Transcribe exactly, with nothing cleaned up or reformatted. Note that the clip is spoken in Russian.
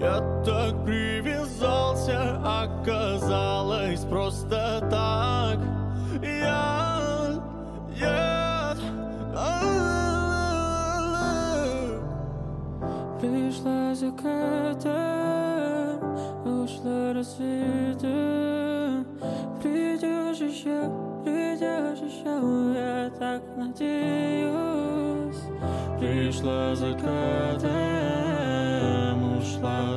Я так привязался, оказалось просто так. Я, я, пришла закатом, ушла рассветом. Придешь еще, придешь еще, я так надеюсь. Пришла закатом, ушла